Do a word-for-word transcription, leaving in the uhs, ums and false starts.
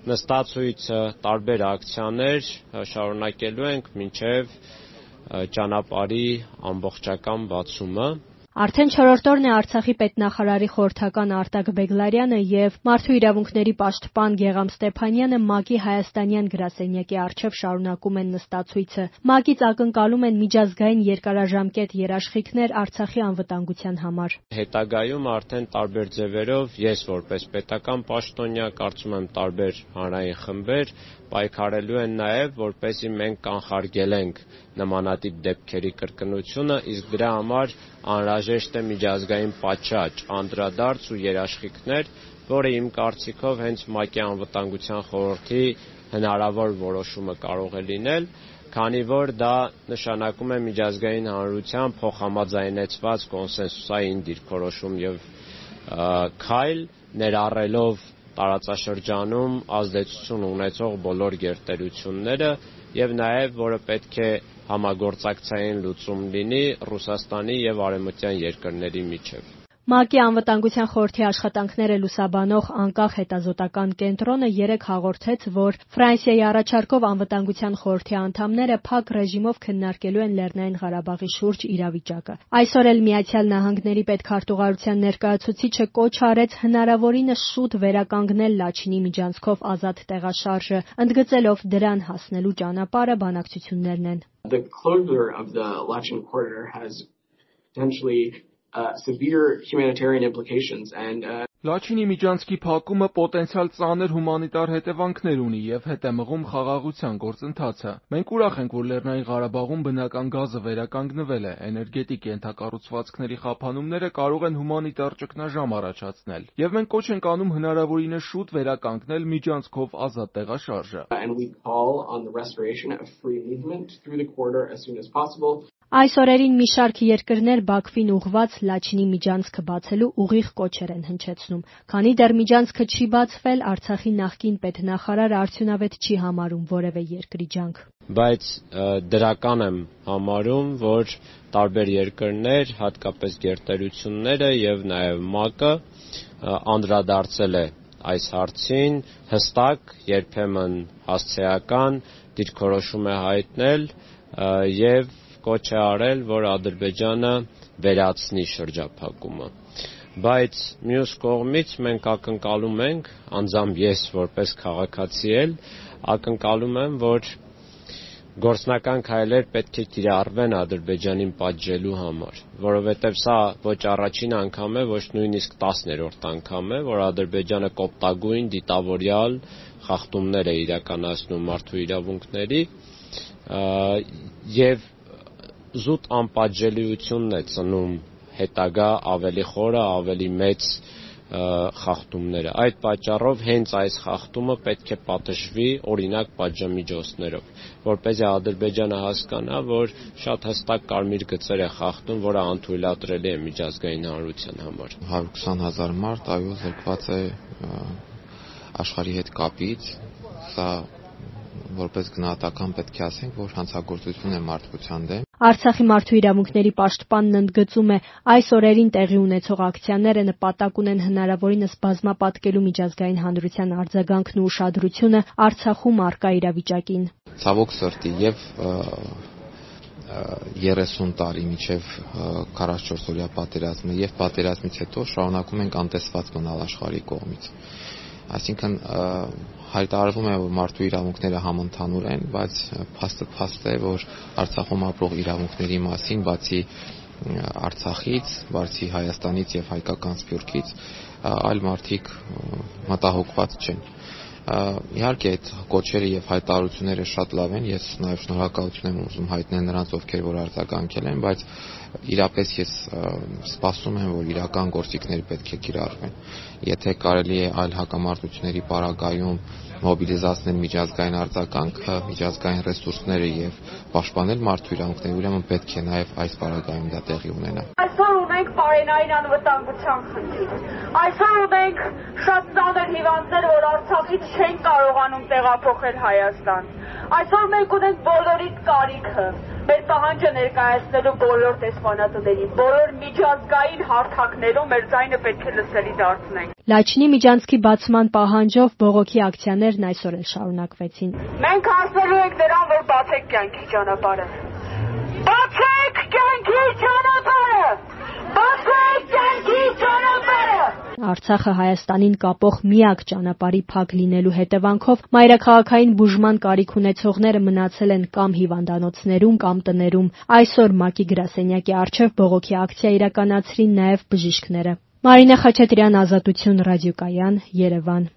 նստացույցը, տարբեր ակցիաներ շարունակելու ենք մինչև ճանապարհի ամբողջական բացումը։ Արդեն չորրորդ օրն է Արցախի պետնախարարի խորհրդական Արտակ Բեգլարյանը եւ Մարդու իրավունքների պաշտպան Գեգամ Ստեփանյանը ՄԱԿ-ի հայաստանյան գրասենյակի առջեւ շարունակում են նստացույցը։ ՄԱԿ-ից ակնկալում են միջազգային երկարաժամկետ երաշխիքներ Արցախի անվտանգության համար։ Հետագայում արդեն տարբեր ձևերով ես որպես պետական պաշտոնյա, կարծում եմ տարբեր հանրային խմբեր պայքարելու են նաև, որպեսզի մենք կանխարգելենք նմանատիպ դեպքերի կրկնությունը, իսկ դրա համար անհրաժեշտ է միջազգային պատշաճ, անդրադարձ ու երաշխիքներ, որը իմ կարծիքով հենց ՄԱԿ-ի անվտանգության խորհրդի հնարավոր որոշումը կարող է լինել, քանի որ դա նշանակում է միջազգային հանրության փոխհամաձայնեցված կոնսենսուսային դիրքորոշում եւ քայլ, ներառելով տարածաշրջանում ազդեցություն ունեցող բոլոր գերտերությունները եւ նաեւ որը պետք է համագործակցային լուծում լինի Ռուսաստանի եւ արևմտյան երկրների միջեւ։ ՄԱԿ-ի անվտանգության խորհրդի աշխատանքները լուսաբանող անկախ հետազոտական կենտրոնը երեկ հաղորդեց, որ Ֆրանսիայի առաջարկով անվտանգության խորհրդի անդամները փակ ռեժիմով քննարկելու են Լեռնային Ղարաբաղի շուրջ իրավիճակը։ Այսօր էլ Միացյալ Նահանգների պետքարտուղարության ներկայացուցիչը կոչ արեց հնարավորինս շուտ վերականգնել Լաչինի միջանցքով ազատ տեղաշարժը, ընդգծելով դրան հասնելու ճանապարհը բանակցություններն են։ The closure of the Lachin corridor has potentially Uh, severe humanitarian implications and uh... Լաչինի միջանցքի փակումը պոտենցիալ ծանր հումանիտար հետևանքներ ունի եւ հետ է մղում խաղաղության գործընթացը։ Մենք ուրախ ենք, որ Լեռնային Ղարաբաղում բնական գազը վերականգնվել է, էներգետիկ ենթակառուցվածքների խափանումները կարող են հումանիտար ճգնաժամ առաջացնել, եւ մենք կոչ ենք անում հնարավորինս շուտ վերականգնել միջանցքով ազատ տեղաշարժը։ And we call on the restoration of free movement through the corridor as soon as possible. Այս օրերին մի շարք երկրներ Բաքվին ուղղված Լաչինի միջանցքը բացելու ուղիղ կոչեր են հնչեցնում։ Քանի դեռ միջանցքը չի բացվել, Արցախի նախկին պետնախարարը արդյունավետ չի համարում որևէ երկրի ջանք։ Բայց դրական եմ համարում, որ տարբեր երկրներ, հատկապես գերտերությունները եւ նաեւ ՄԱԿ-ը անդրադարձել է այս հարցին, հստակ, երբեմն հասցեական դիրքորոշում է հայտնել եւ կոչ է արել, որ Ադրբեջանը վերացնի շրջափակումը։ Բայց մյուս կողմից մենք ակնկալում ենք, անձամբ ես որպես քաղաքացի էլ ակնկալում եմ, որ գործնական քայլեր պետք է կիրառվեն Ադրբեջանին պատժելու համար, որովհետև սա ոչ առաջին անգամ է, ոչ նույնիսկ տասներորդ անգամ է, որ Ադրբեջանը կոպտագույն դիտավորյալ խախտումներ է իրականացնում մարդու իրավունքների եւ զուտ անպատժելիությունն է ծնում հետագա ավելի խորը, ավելի մեծ խախտումները։ Այդ պատճառով հենց այս խախտումը պետք է պատժվի օրինակ պատժամիջոցներով, որպեսզի Ադրբեջանը հասկանա, որ շատ հստակ կարմիր գծեր է խախտում, որը անթույլատրելի է միջազգային հանրության համար։ հարյուր քսան հազար մարդ այո զրկված է աշխարհի հետ կապից, սա որպես գնահատական պետք է ասենք, որ հանցագործություն է մարդկության դեմ։ Արցախի մարդու իրավունքների պաշտպանն ընդգծում է, այս օրերին տեղի ունեցող ակցիաները նպատակ ունեն հնարավորինս բազմապատկելու միջազգային հանրության արձագանքն ու ուշադրությունը Արցախում առկա իրավիճակին։ Ցավոք սրտի եւ երեսուն տարի միջև քառասունչորս օրյա պատերազմը եւ պատերազմից հետո շարունակում ենք անտեսված մնալ աշխարհի կողմից։ Այսինքն հայտարարվում է, որ մարդու իրավունքները համընդհանուր են, բայց փաստը փաստ է, որ Արցախում ապրող իրավունքների մասին, բացի Արցախից, բացի Հայաստանից եւ հայկական Սփյուռքից, այլ մարդիկ մտահոգված չեն։ Իհարկե այդ կոչերը եւ հայտարարությունները շատ լավ են, ես նաեւ շնորհակալություն եմ ուզում հայտնել նրանց, ովքեր որ արձագանքել են, բայց իրապես ես սպասում եմ, որ իրական գործիքներ պետք է կիրառվեն։ Եթե կարելի է այլ հակամարտությունների պարագայում մոբիլիզացնել միջազգային արձագանքը, միջազգային ռեսուրսները եւ պաշտպանել մարդու իրավունքները, ուրեմն պետք է նաեւ այս պարագայում դա տեղի ունենա։ Այսօր ունենք բարենային անվտանգության խնդիր։ Այսօր ունենք շատ ծանր հիվանդներ, որ Արցախից չեն կարողանում տեղափոխել Հայաստան։ Այսօր մենք ունենք բոլորիդ կարիքը, մեր պահանջը ներկայացնելու բոլոր դեսպանատներին, բոլոր միջազգային հարթակներում մեր ձայնը պետք է լսելի դարձնենք։ Լաչինի միջանցքի բացման պահանջով բողոքի ակցիաներն այսօր էլ շարունակվեցին։ Մենք հասնելու ենք նրան, որ բացեք կյանքի ճանապարհը։ Բացեք կյանքի ճանապարհը։ Բացեք կյանքի ճանապարհը։ Արցախը Հայաստանին կապող միակ ճանապարհի փակ լինելու հետևանքով մայրաքաղաքային բուժման կարիք ունեցողները մնացել են կամ հիվանդանոցներում, կամ տներում։ Այսօր ՄԱԿ-ի գրասենյակի առջև բողոքի ակցիա իրականացրին նաև բժիշկները։ Մարինա Խաչատրյան, Ազատություն ռադիոկայան, Երևան։